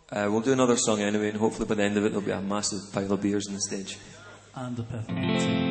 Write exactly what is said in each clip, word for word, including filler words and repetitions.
Uh, we'll do another song anyway, and hopefully by the end of it there'll be a massive pile of beers on the stage. And a peppermint tea.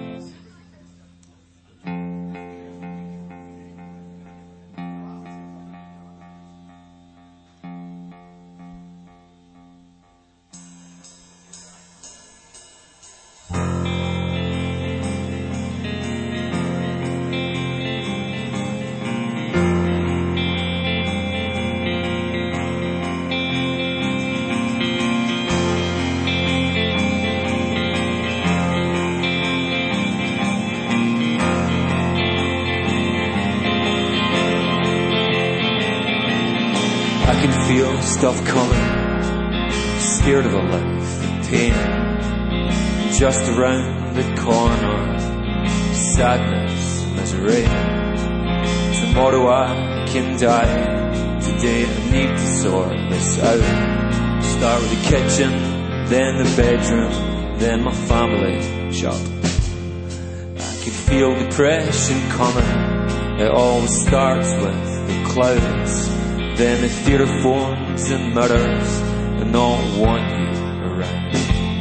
I can feel stuff coming, scared of a life of pain. Just around the corner, sadness and misery. Tomorrow I can die, today I need to sort this out. Start with the kitchen, then the bedroom, then my family shop. I can feel depression coming, it always starts with the clouds. Then the theatre phones and mirrors and not want you around.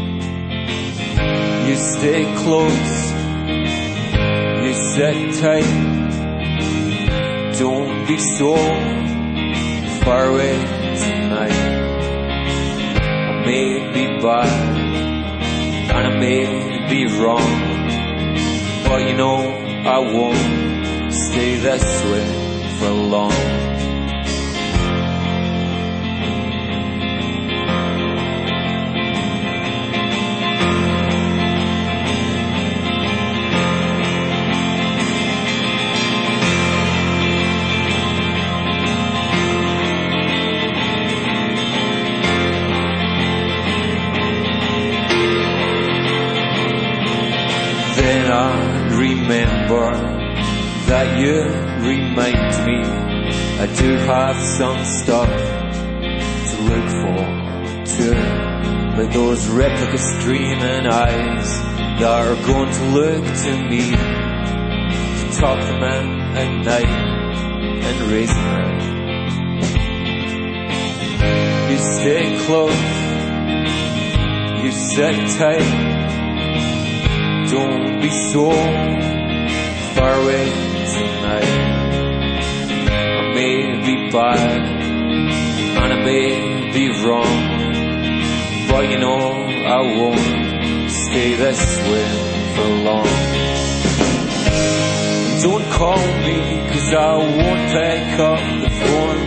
You stay close, you sit tight. Don't be so far away tonight. I may be bad and I may be wrong, but you know I won't stay this way for long. Then I remember that you remind me I do have some stuff to look forward to, like those replica streaming eyes that are going to look to me to tuck them in at night and raise them. You stay close, you sit tight. Don't be so far away tonight. I may be bad and I may be wrong, but you know I won't stay this way for long. Don't call me cause I won't pick up the phone.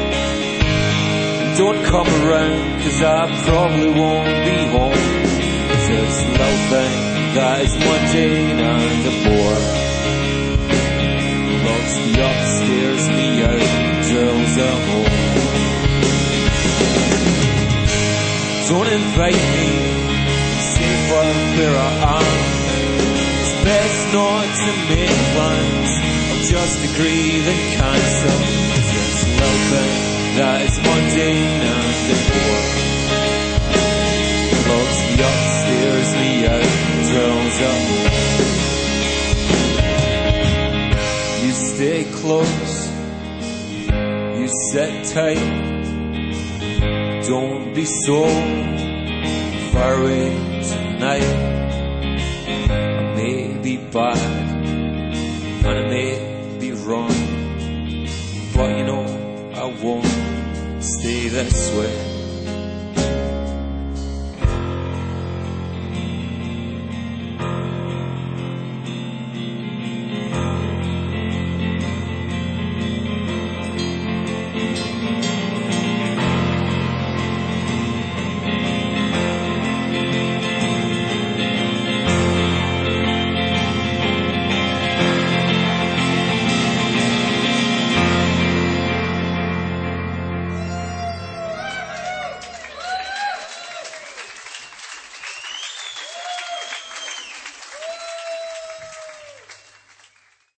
Don't come around cause I probably won't be home. It's this little thing that is mundane and a bore. Locks me up, stares me out, drills a hole. Don't invite me, save for where I am. It's best not to make plans, I'll just agree then cancel. It's this little thing that is mundane and a bore. Locks me up, stares me out, drills up. You stay close, you sit tight. Don't be so far away tonight. I may be bad and I may be wrong, but you know I won't stay this way